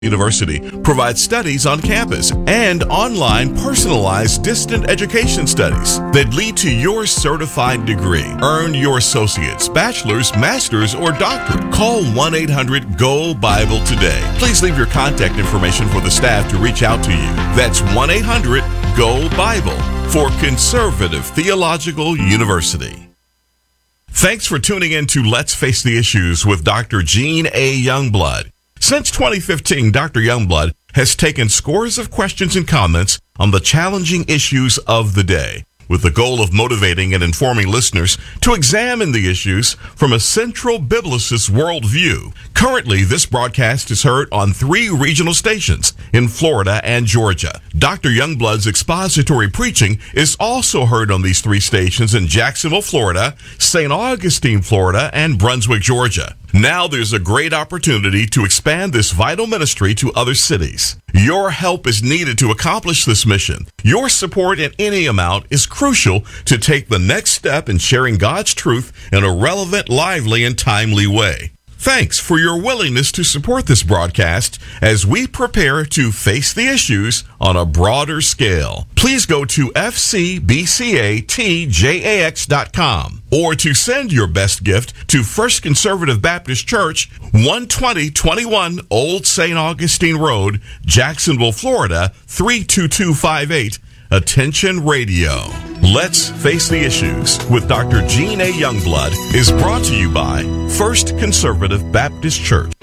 University provides studies on campus and online personalized distant education studies that lead to your certified degree. Earn your associate's, bachelor's, master's, or doctorate. Call 1-800-GO-BIBLE today. Please leave your contact information for the staff to reach out to you. That's 1-800-GO-BIBLE for Conservative Theological University. Thanks for tuning in to Let's Face the Issues with Dr. Gene A. Youngblood. Since 2015, Dr. Youngblood has taken scores of questions and comments on the challenging issues of the day, with the goal of motivating and informing listeners to examine the issues from a central biblicist worldview. Currently, this broadcast is heard on 3 regional stations in Florida and Georgia. Dr. Youngblood's expository preaching is also heard on these 3 stations in Jacksonville, Florida, St. Augustine, Florida, and Brunswick, Georgia. Now there's a great opportunity to expand this vital ministry to other cities. Your help is needed to accomplish this mission. Your support in any amount is crucial to take the next step in sharing God's truth in a relevant, lively, and timely way. Thanks for your willingness to support this broadcast as we prepare to face the issues on a broader scale. Please go to fcbcatjax.com or to send your best gift to First Conservative Baptist Church, 12021 Old St. Augustine Road, Jacksonville, Florida, 32258. Attention Radio. Let's Face the Issues with Dr. Gene A. Youngblood is brought to you by First Conservative Baptist Church.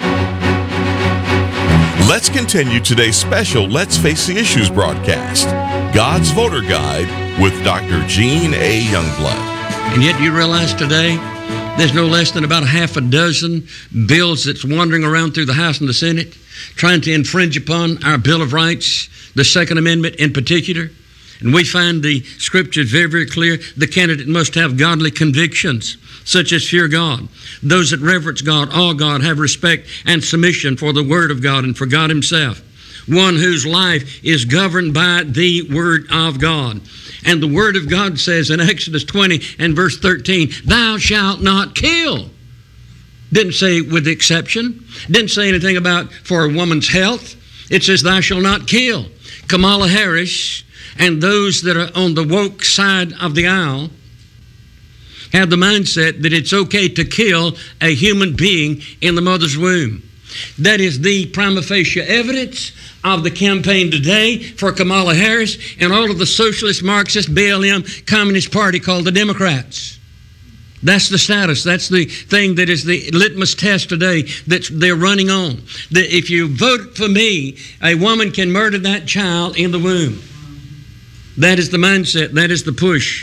Let's continue today's special Let's Face the Issues broadcast, God's Voter Guide with Dr. Gene A. Youngblood. And yet you realize today there's no less than about a half a dozen bills that's wandering around through the House and the Senate trying to infringe upon our Bill of Rights, the Second Amendment in particular. And we find the scriptures very, very clear. The candidate must have godly convictions, such as fear God. Those that reverence God, awe God, have respect and submission for the Word of God and for God Himself. One whose life is governed by the Word of God. And the Word of God says in Exodus 20 and verse 13, "Thou shalt not kill." Didn't say with exception. Didn't say anything about for a woman's health. It says, "Thou shalt not kill." Kamala Harris and those that are on the woke side of the aisle have the mindset that it's okay to kill a human being in the mother's womb. That is the prima facie evidence of the campaign today for Kamala Harris and all of the socialist, Marxist, BLM, Communist Party called the Democrats. That's the status. That's the thing that is the litmus test today that they're running on. That if you vote for me, a woman can murder that child in the womb. That is the mindset. That is the push.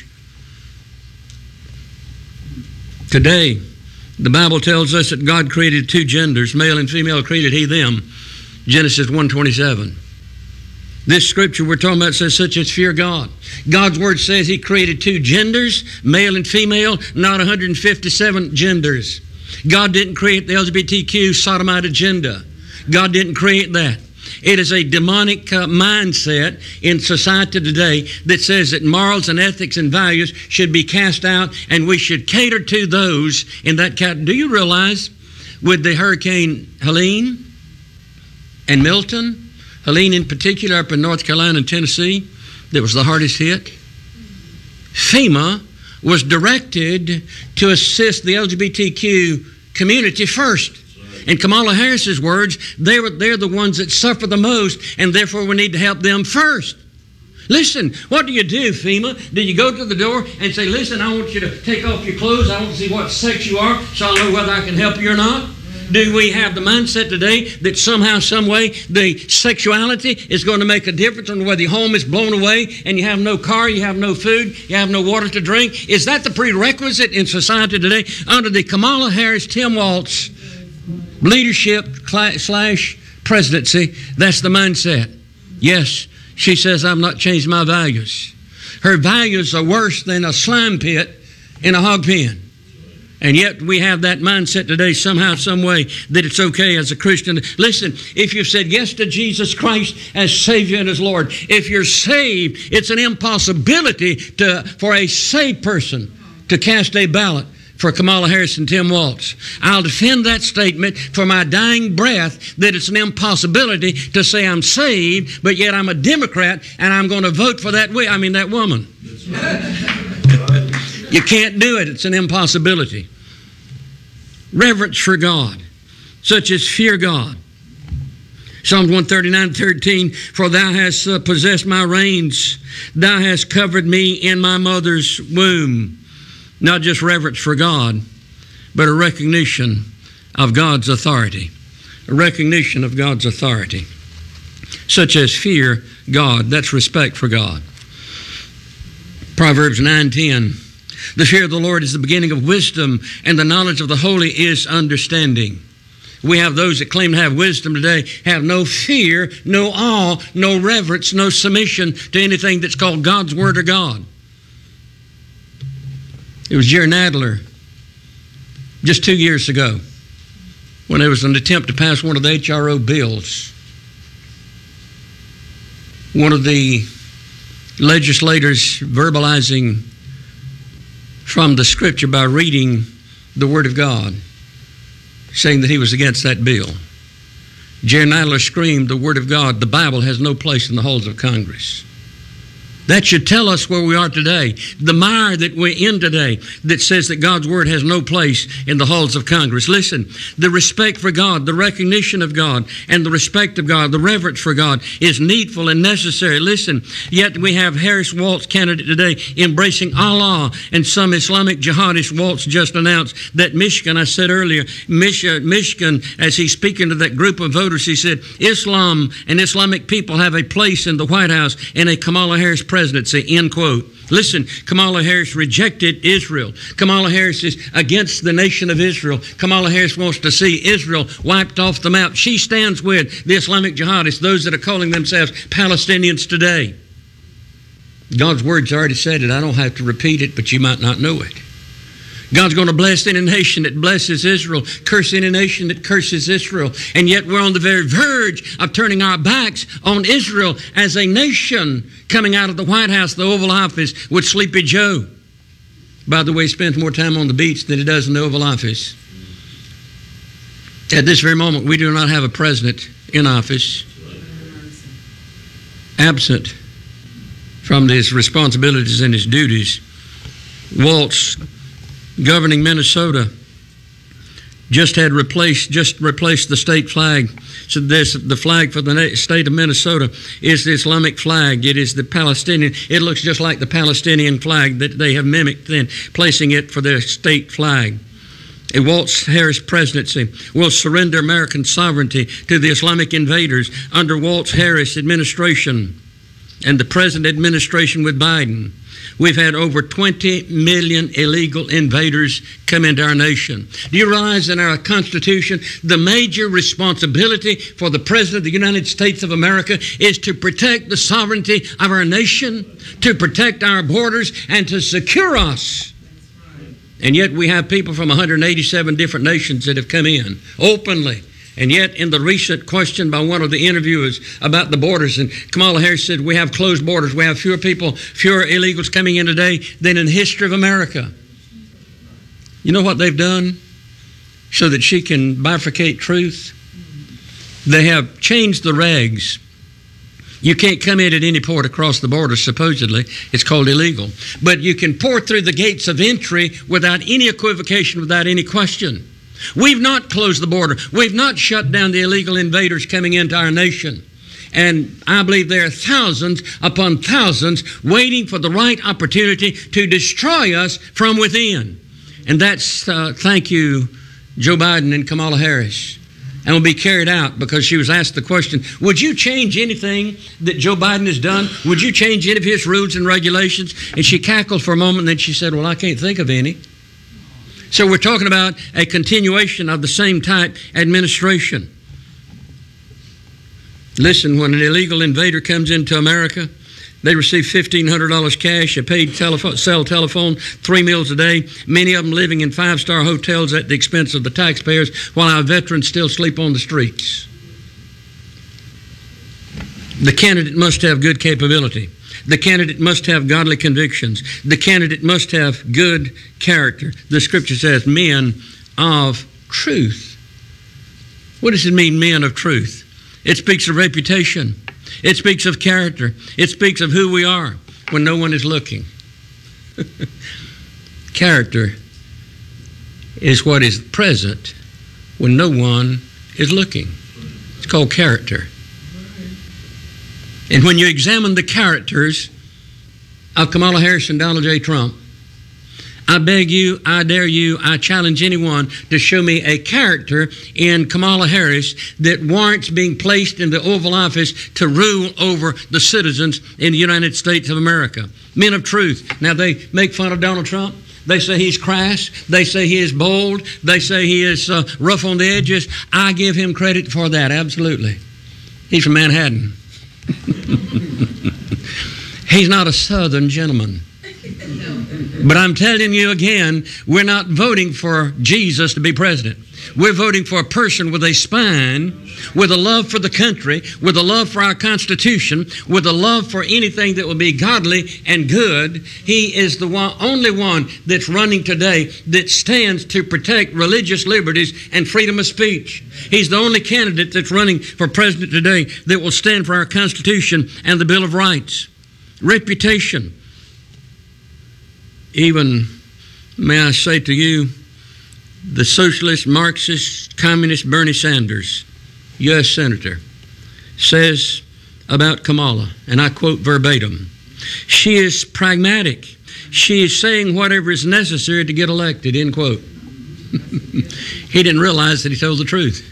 Today, the Bible tells us that God created 2 genders, male and female created He, them. Genesis 1:27. This scripture we're talking about says such as fear God. God's Word says He created 2 genders, male and female, not 157 genders. God didn't create the LGBTQ sodomite agenda. God didn't create that. It is a demonic mindset in society today that says that morals and ethics and values should be cast out and we should cater to those in that category. Do you realize with the Hurricane Helene and Milton, Helene in particular up in North Carolina and Tennessee, that was the hardest hit, FEMA was directed to assist the LGBTQ community first. In Kamala Harris's words, they're the ones that suffer the most, and therefore we need to help them first. Listen, what do you do, FEMA? Do you go to the door and say, listen, I want you to take off your clothes. I want to see what sex you are so I'll know whether I can help you or not? Do we have the mindset today that somehow, some way, the sexuality is going to make a difference on whether your home is blown away and you have no car, you have no food, you have no water to drink? Is that the prerequisite in society today? Under the Kamala Harris-Tim Walz leadership / presidency, that's the mindset. Yes, she says, I've not changed my values. Her values are worse than a slime pit in a hog pen. And yet we have that mindset today somehow, some way, that it's okay as a Christian. Listen, if you've said yes to Jesus Christ as Savior and as Lord, if you're saved, it's an impossibility for a saved person to cast a ballot for Kamala Harris and Tim Walz. I'll defend that statement for my dying breath that it's an impossibility to say I'm saved, but yet I'm a Democrat and I'm going to vote for that woman. You can't do it. It's an impossibility. Reverence for God, such as fear God. Psalms 139:13, for thou hast possessed my reins, thou hast covered me in my mother's womb. Not just reverence for God, but a recognition of God's authority. A recognition of God's authority, such as fear God. That's respect for God. Proverbs 9:10, the fear of the Lord is the beginning of wisdom, and the knowledge of the holy is understanding. We have those that claim to have wisdom today, have no fear, no awe, no reverence, no submission to anything that's called God's Word or God. It was Jerry Nadler just 2 years ago when there was an attempt to pass one of the HRO bills. One of the legislators verbalizing from the Scripture by reading the Word of God, saying that he was against that bill. Jerry Nadler screamed, the Word of God, the Bible has no place in the halls of Congress. That should tell us where we are today. The mire that we're in today that says that God's Word has no place in the halls of Congress. Listen, the respect for God, the recognition of God, and the respect of God, the reverence for God is needful and necessary. Listen, yet we have Harris Walz candidate today embracing Allah, and some Islamic jihadist. Walz just announced that Michigan, I said earlier, Michigan, as he's speaking to that group of voters, he said, Islam and Islamic people have a place in the White House in a Kamala Harris presidency, end quote. Listen, Kamala Harris rejected Israel. Kamala Harris is against the nation of Israel. Kamala Harris wants to see Israel wiped off the map. She stands with the Islamic jihadists, those that are calling themselves Palestinians today. God's Word's already said it. I don't have to repeat it, but you might not know it. God's going to bless any nation that blesses Israel, curse any nation that curses Israel. And yet we're on the very verge of turning our backs on Israel as a nation, coming out of the White House, the Oval Office, with Sleepy Joe. By the way, he spends more time on the beach than he does in the Oval Office. At this very moment, we do not have a president in office, absent from his responsibilities and his duties. Walz, governing Minnesota, just replaced the state flag. So the flag for the state of Minnesota is the Islamic flag. It is the Palestinian. It looks just like the Palestinian flag that they have mimicked, then placing it for their state flag. A Walz-Harris presidency will surrender American sovereignty to the Islamic invaders under Walz-Harris administration and the present administration with Biden. We've had over 20 million illegal invaders come into our nation. Do you realize in our Constitution, the major responsibility for the President of the United States of America is to protect the sovereignty of our nation, to protect our borders, and to secure us. And yet we have people from 187 different nations that have come in openly. And yet, in the recent question by one of the interviewers about the borders, and Kamala Harris said, we have closed borders. We have fewer people, fewer illegals coming in today than in the history of America. You know what they've done so that she can bifurcate truth? They have changed the regs. You can't come in at any port across the border, supposedly. It's called illegal. But you can pour through the gates of entry without any equivocation, without any question. We've not closed the border. We've not shut down the illegal invaders coming into our nation. And I believe there are thousands upon thousands waiting for the right opportunity to destroy us from within. And that's, thank you, Joe Biden and Kamala Harris. And will be carried out because she was asked the question, would you change anything that Joe Biden has done? Would you change any of his rules and regulations? And she cackled for a moment, and then she said, well, I can't think of any. So we're talking about a continuation of the same type administration. Listen, when an illegal invader comes into America, they receive $1,500 cash, a paid cell telephone, 3 meals a day, many of them living in 5-star hotels at the expense of the taxpayers, while our veterans still sleep on the streets. The candidate must have good capability. The candidate must have godly convictions. The candidate must have good character. The Scripture says, men of truth. What does it mean, men of truth? It speaks of reputation. It speaks of character. It speaks of who we are when no one is looking. Character is what is present when no one is looking. It's called character. And when you examine the characters of Kamala Harris and Donald J. Trump, I beg you, I dare you, I challenge anyone to show me a character in Kamala Harris that warrants being placed in the Oval Office to rule over the citizens in the United States of America. Men of truth. Now, they make fun of Donald Trump. They say he's crass. They say he is bold. They say he is rough on the edges. I give him credit for that, absolutely. He's from Manhattan. He's not a Southern gentleman. But I'm telling you again, we're not voting for Jesus to be president. We're voting for a person with a spine, with a love for the country, with a love for our Constitution, with a love for anything that will be godly and good. He is the only one that's running today that stands to protect religious liberties and freedom of speech. He's the only candidate that's running for president today that will stand for our Constitution and the Bill of Rights. Reputation. Even, may I say to you, the socialist, Marxist, communist Bernie Sanders, U.S. Senator, says about Kamala, and I quote verbatim, she is pragmatic. She is saying whatever is necessary to get elected, end quote. He didn't realize that he told the truth.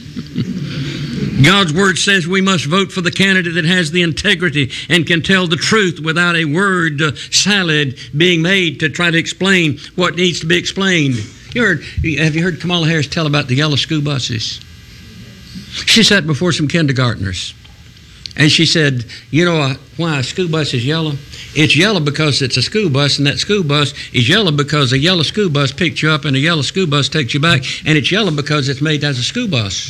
God's Word says we must vote for the candidate that has the integrity and can tell the truth without a word salad being made to try to explain what needs to be explained. Have you heard Kamala Harris tell about the yellow school buses? She sat before some kindergartners and she said, you know why a school bus is yellow? It's yellow because it's a school bus, and that school bus is yellow because a yellow school bus picked you up and a yellow school bus takes you back, and it's yellow because it's made as a school bus.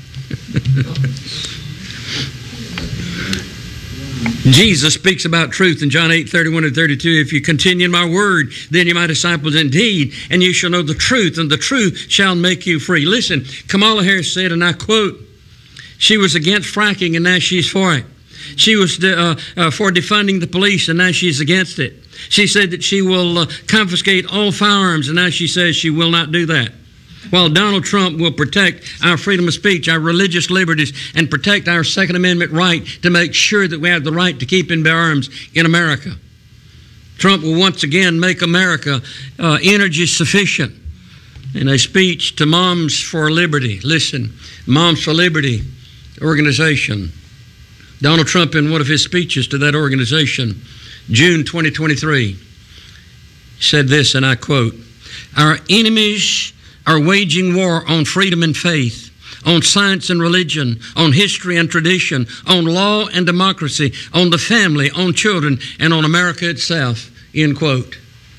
Jesus speaks about truth in John 8:31 and 32. If you continue in my word, then you're my disciples indeed, and you shall know the truth, and the truth shall make you free. Listen, Kamala Harris said, and I quote, she was against fracking, and now she's for it. She was for defunding the police, and now she's against it. She said that she will confiscate all firearms, and now she says she will not do that. While Donald Trump will protect our freedom of speech, our religious liberties, and protect our Second Amendment right to make sure that we have the right to keep and bear arms in America. Trump will once again make America energy sufficient. In a speech to Moms for Liberty, listen, Moms for Liberty organization, Donald Trump, in one of his speeches to that organization, June 2023, said this, and I quote, our enemies are waging war on freedom and faith, on science and religion, on history and tradition, on law and democracy, on the family, on children, and on America itself, end quote.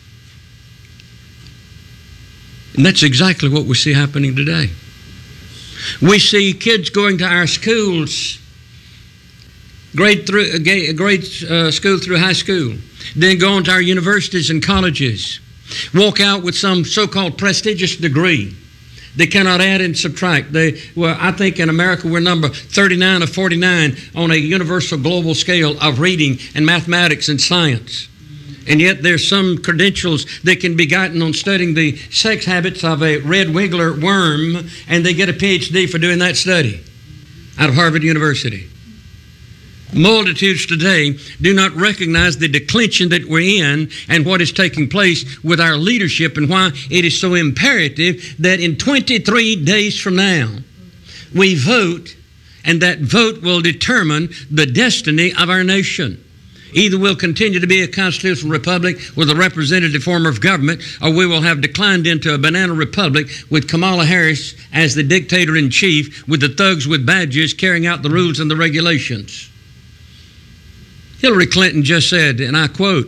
And that's exactly what we see happening today. We see kids going to our schools, grade school through high school, then going to our universities and colleges, walk out with some so-called prestigious degree. They cannot add and subtract. I think in America we're number 39 or 49 on a universal global scale of reading and mathematics and science. And yet there's some credentials that can be gotten on studying the sex habits of a red wiggler worm, and they get a PhD for doing that study out of Harvard University. Multitudes today do not recognize the declension that we're in and what is taking place with our leadership, and why it is so imperative that in 23 days from now we vote, and that vote will determine the destiny of our nation. Either we'll continue to be a constitutional republic with a representative form of government, or we will have declined into a banana republic with Kamala Harris as the dictator-in-chief, with the thugs with badges carrying out the rules and the regulations. Hillary Clinton just said, and I quote,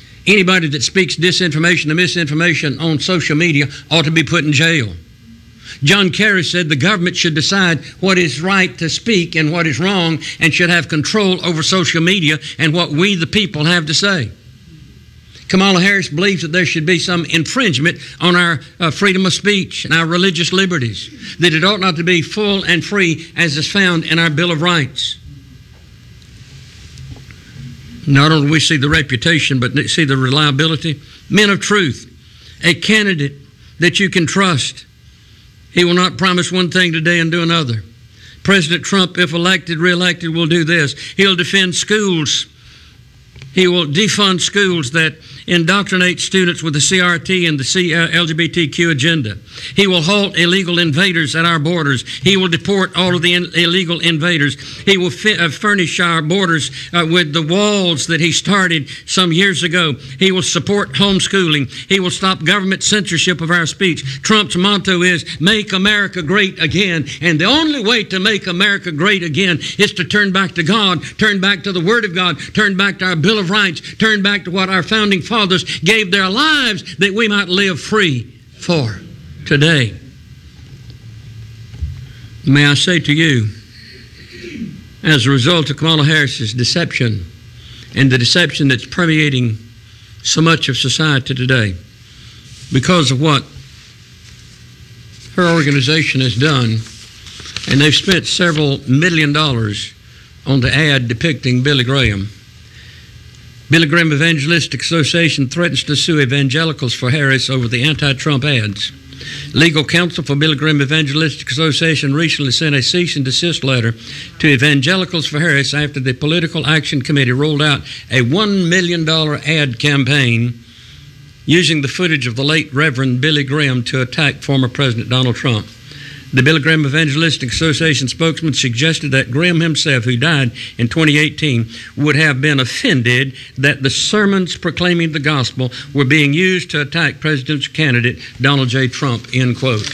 anybody that speaks disinformation and misinformation on social media ought to be put in jail. John Kerry said the government should decide what is right to speak and what is wrong, and should have control over social media and what we, the people, have to say. Kamala Harris believes that there should be some infringement on our freedom of speech and our religious liberties, that it ought not to be full and free as is found in our Bill of Rights. Not only do we see the reputation, but see the reliability. Men of truth, a candidate that you can trust. He will not promise one thing today and do another. President Trump, if elected, reelected, will do this. He'll defend schools. He will defund schools that indoctrinate students with the CRT and the LGBTQ agenda. He will halt illegal invaders at our borders. He will deport all of the illegal invaders. He will furnish our borders with the walls that he started some years ago. He will support homeschooling. He will stop government censorship of our speech. Trump's motto is, make America great again. And the only way to make America great again is to turn back to God, turn back to the Word of God, turn back to our Bill of Rights, turn back to what our founding fathers gave their lives that we might live free for today. May I say to you, as a result of Kamala Harris's deception and the deception that's permeating so much of society today, because of what her organization has done, and they've spent several $1 million on the ad depicting Billy Graham. Billy Graham Evangelistic Association threatens to sue evangelicals for Harris over the anti-Trump ads. Legal counsel for Billy Graham Evangelistic Association recently sent a cease and desist letter to Evangelicals for Harris after the Political Action Committee rolled out a $1 million ad campaign using the footage of the late Reverend Billy Graham to attack former President Donald Trump. The Billy Graham Evangelistic Association spokesman suggested that Graham himself, who died in 2018, would have been offended that the sermons proclaiming the gospel were being used to attack presidential candidate Donald J. Trump, end quote.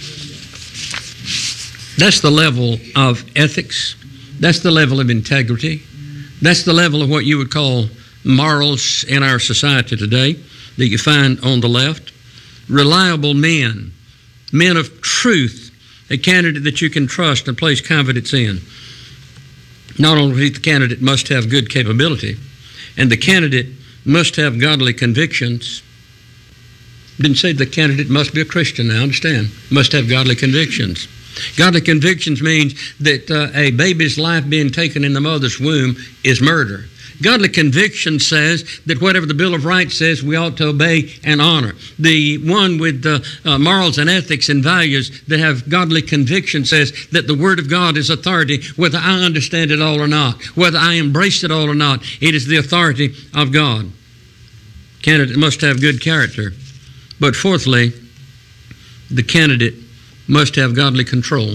That's the level of ethics. That's the level of integrity. That's the level of what you would call morals in our society today that you find on the left. Reliable men, men of truth, a candidate that you can trust and place confidence in. Not only the candidate must have good capability, and the candidate must have godly convictions. Didn't say the candidate must be a Christian, now understand. Must have godly convictions. Godly convictions means that a baby's life being taken in the mother's womb is murder. Godly conviction says that whatever the Bill of Rights says, we ought to obey and honor. The one with morals and ethics and values that have godly conviction says that the Word of God is authority, whether I understand it all or not, whether I embrace it all or not. It is the authority of God. Candidate must have good character. But fourthly, the candidate must have godly control.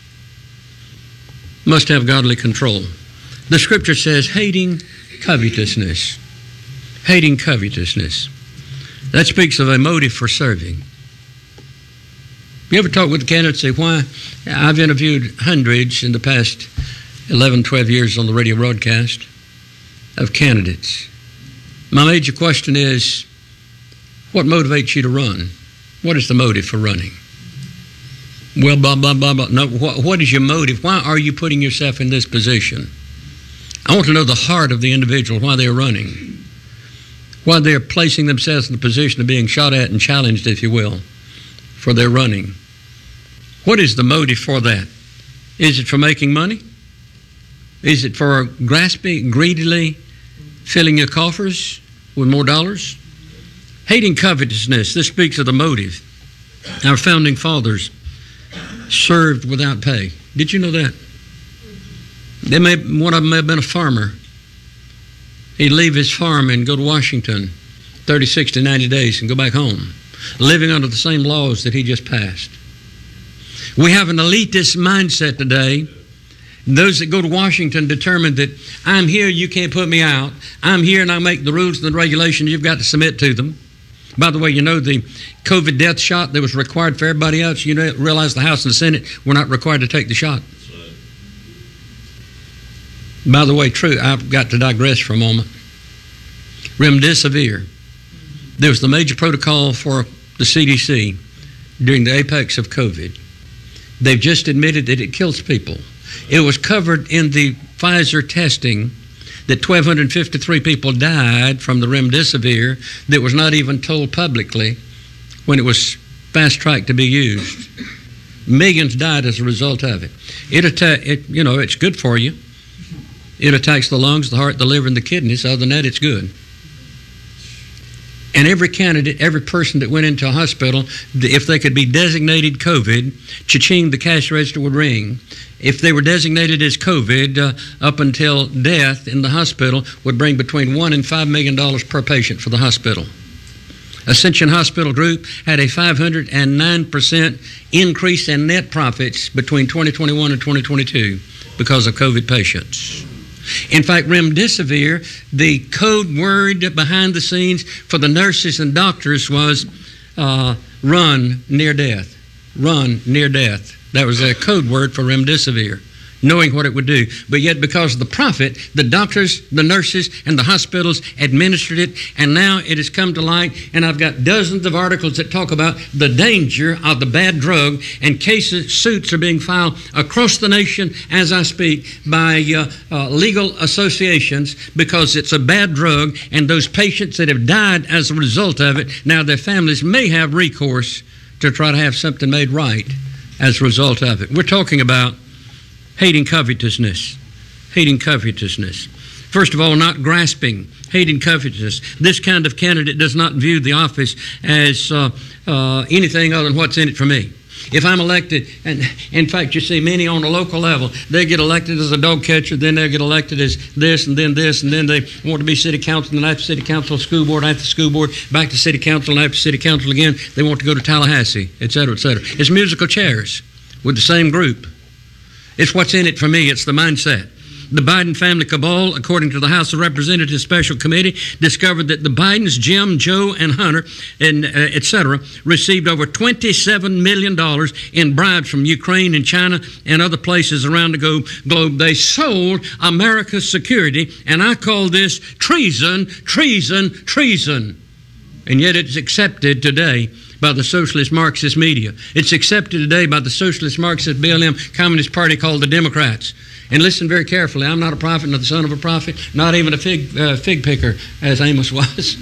Must have godly control. The Scripture says, hating covetousness. Hating covetousness. That speaks of a motive for serving. You ever talk with a candidate and say, why? I've interviewed hundreds in the past 11, 12 years on the radio broadcast of candidates. My major question is, what motivates you to run? What is the motive for running? Well, blah, blah, blah, blah. No, what is your motive? Why are you putting yourself in this position? I want to know the heart of the individual, why they're running, why they're placing themselves in the position of being shot at and challenged, if you will, for their running. What is the motive for that? Is it for making money? Is it for grasping, greedily filling your coffers with more dollars? Hating covetousness, this speaks of the motive. Our founding fathers served without pay. Did you know that? One of them may have been a farmer. He'd leave his farm and go to Washington 30, 60, 90 days and go back home, living under the same laws that he just passed. We have an elitist mindset today. Those that go to Washington determine that I'm here, you can't put me out. I'm here and I make the rules and the regulations, you've got to submit to them. By the way, you know the COVID death shot that was required for everybody else, you realize the House and the Senate were not required to take the shot. By the way, true, I've got to digress for a moment. Remdesivir. There was the major protocol for the CDC during the apex of COVID. They've just admitted that it kills people. It was covered in the Pfizer testing that 1,253 people died from the remdesivir that was not even told publicly when it was fast-tracked to be used. Millions died as a result of it. It's good for you. It attacks the lungs, the heart, the liver, and the kidneys. Other than that, it's good. And every candidate, every person that went into a hospital, if they could be designated COVID, cha-ching, the cash register would ring. If they were designated as COVID, up until death in the hospital, would bring between $1 and $5 million per patient for the hospital. Ascension Hospital Group had a 509% increase in net profits between 2021 and 2022 because of COVID patients. In fact, remdesivir, the code word behind the scenes for the nurses and doctors was run near death. Run near death. That was a code word for remdesivir, knowing what it would do. But yet, because of the profit, the doctors, the nurses, and the hospitals administered it, and now it has come to light, and I've got dozens of articles that talk about the danger of the bad drug, and suits are being filed across the nation as I speak by legal associations because it's a bad drug, and those patients that have died as a result of it, now their families may have recourse to try to have something made right as a result of it. We're talking about hating covetousness. Hating covetousness. First of all, not grasping. Hating covetousness. This kind of candidate does not view the office as anything other than what's in it for me. If I'm elected, and in fact, you see many on the local level, they get elected as a dog catcher, then they get elected as this, and then they want to be city council, and after city council, school board, after school board, back to city council, and after city council again, they want to go to Tallahassee, et cetera, et cetera. It's musical chairs with the same group. It's what's in it for me. It's the mindset. The Biden family cabal, according to the House of Representatives Special Committee, discovered that the Bidens, Jim, Joe, and Hunter, and et cetera, received over $27 million in bribes from Ukraine and China and other places around the globe. They sold America's security, and I call this treason, treason, treason. And yet it's accepted today by the socialist Marxist media. It's accepted today by the socialist Marxist BLM Communist Party called the Democrats. And listen very carefully. I'm not a prophet, not the son of a prophet, not even a fig picker, as Amos was.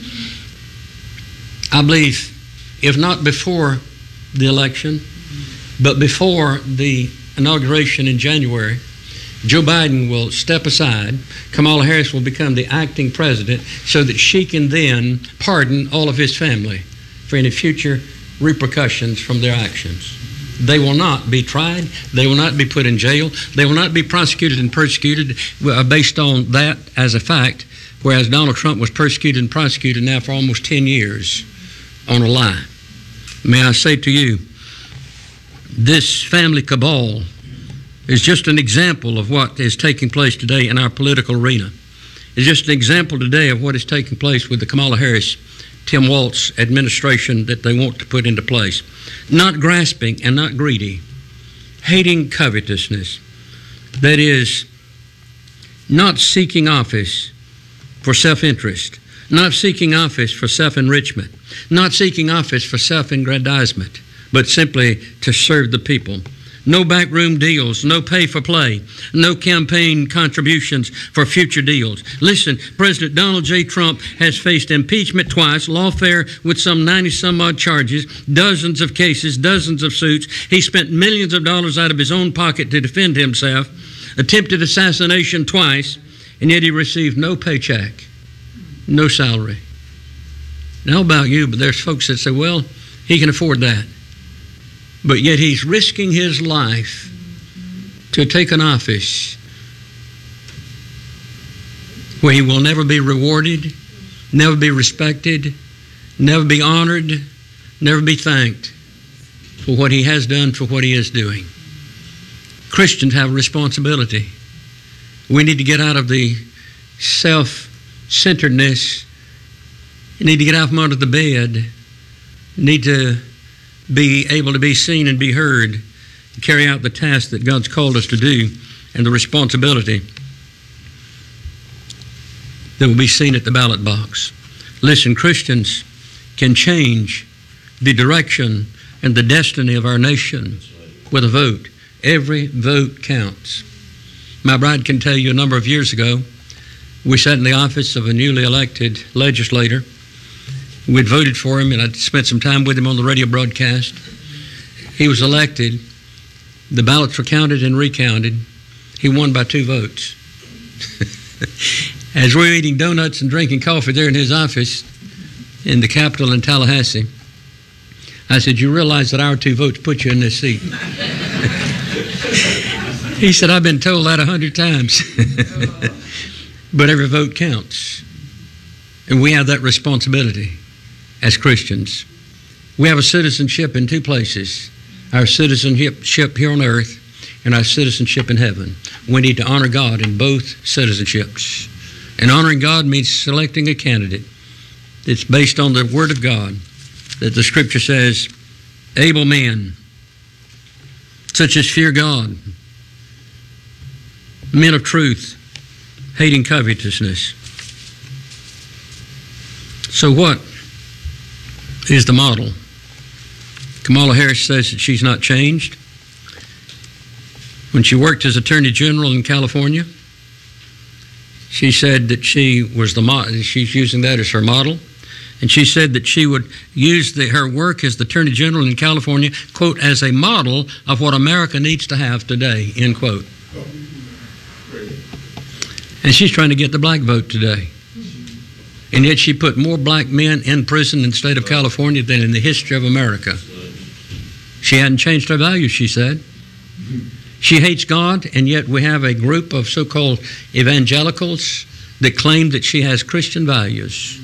I believe, if not before the election, but before the inauguration in January, Joe Biden will step aside. Kamala Harris will become the acting president so that she can then pardon all of his family for any future repercussions from their actions. They will not be tried. They will not be put in jail. They will not be prosecuted and persecuted based on that as a fact, whereas Donald Trump was persecuted and prosecuted now for almost 10 years on a lie. May I say to you, this family cabal is just an example of what is taking place today in our political arena. It's just an example today of what is taking place with the Kamala Harris, Tim Walz administration that they want to put into place. Not grasping and not greedy. Hating covetousness. That is, not seeking office for self-interest. Not seeking office for self-enrichment. Not seeking office for self-aggrandizement, but simply to serve the people. No backroom deals, no pay for play, no campaign contributions for future deals. Listen, President Donald J. Trump has faced impeachment twice, lawfare with some 90-some-odd charges, dozens of cases, dozens of suits. He spent millions of dollars out of his own pocket to defend himself, attempted assassination twice, and yet he received no paycheck, no salary. Now, how about you? But there's folks that say, well, he can afford that. But yet he's risking his life to take an office where he will never be rewarded, never be respected, never be honored, never be thanked for what he has done, for what he is doing. Christians have a responsibility. We need to get out of the self-centeredness. You need to get out from under the bed. You need to be able to be seen and be heard, and carry out the task that God's called us to do, and the responsibility that will be seen at the ballot box. Listen, Christians can change the direction and the destiny of our nation with a vote. Every vote counts. My bride can tell you a number of years ago, we sat in the office of a newly elected legislator. We'd voted for him, and I'd spent some time with him on the radio broadcast. He was elected. The ballots were counted and recounted. He won by 2 votes. As we were eating donuts and drinking coffee there in his office in the Capitol in Tallahassee, I said, "You realize that our 2 votes put you in this seat?" He said, "I've been told that 100 times." But every vote counts. And we have that responsibility as Christians. We have a citizenship in 2 places. Our citizenship here on earth and our citizenship in heaven. We need to honor God in both citizenships. And honoring God means selecting a candidate that's based on the Word of God, that the Scripture says, able men, such as fear God, men of truth, hating covetousness. So what is the model? Kamala Harris says that she's not changed. When she worked as Attorney General in California, she said that she was she's using that as her model. And she said that she would use her work as the Attorney General in California, quote, as a model of what America needs to have today, end quote. And she's trying to get the black vote today. And yet she put more black men in prison in the state of California than in the history of America. She hadn't changed her values, she said. She hates God, and yet we have a group of so-called evangelicals that claim that she has Christian values.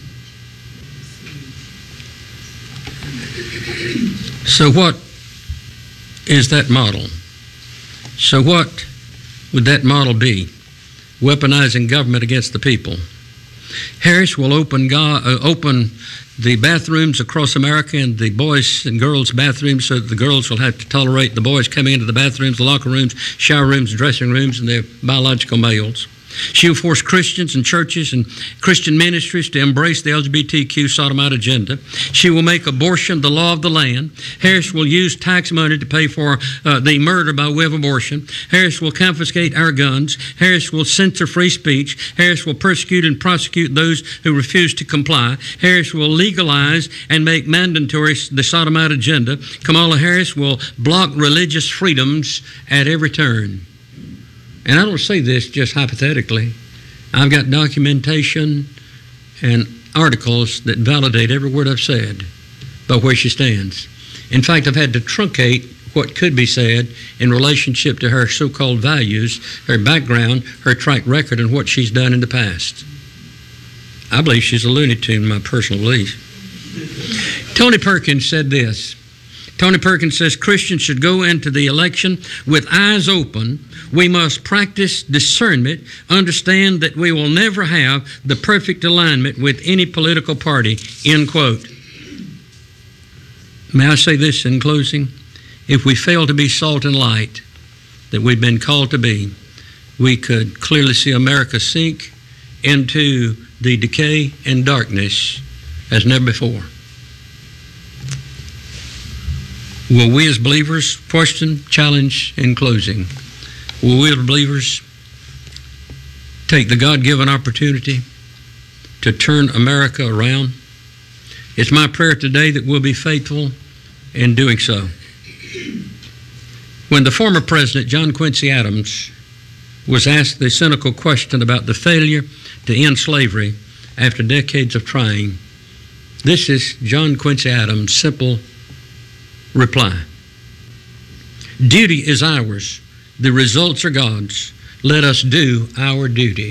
So what is that model? So what would that model be? Weaponizing government against the people. Harris will open the bathrooms across America and the boys' and girls' bathrooms so that the girls will have to tolerate the boys coming into the bathrooms, the locker rooms, shower rooms, dressing rooms, and their biological males. She will force Christians and churches and Christian ministries to embrace the LGBTQ sodomite agenda. She will make abortion the law of the land. Harris will use tax money to pay for the murder by way of abortion. Harris will confiscate our guns. Harris will censor free speech. Harris will persecute and prosecute those who refuse to comply. Harris will legalize and make mandatory the sodomite agenda. Kamala Harris will block religious freedoms at every turn. And I don't say this just hypothetically. I've got documentation and articles that validate every word I've said about where she stands. In fact, I've had to truncate what could be said in relationship to her so-called values, her background, her track record, and what she's done in the past. I believe she's a Looney Tune, my personal belief. Tony Perkins said this. Tony Perkins says Christians should go into the election with eyes open. We must practice discernment, understand that we will never have the perfect alignment with any political party, end quote. May I say this in closing? If we fail to be salt and light that we've been called to be, we could clearly see America sink into the decay and darkness as never before. Will we as believers, question, challenge, in closing, will we as believers take the God-given opportunity to turn America around? It's my prayer today that we'll be faithful in doing so. When the former president, John Quincy Adams, was asked the cynical question about the failure to end slavery after decades of trying, this is John Quincy Adams' simple reply. Duty is ours. The results are God's. Let us do our duty.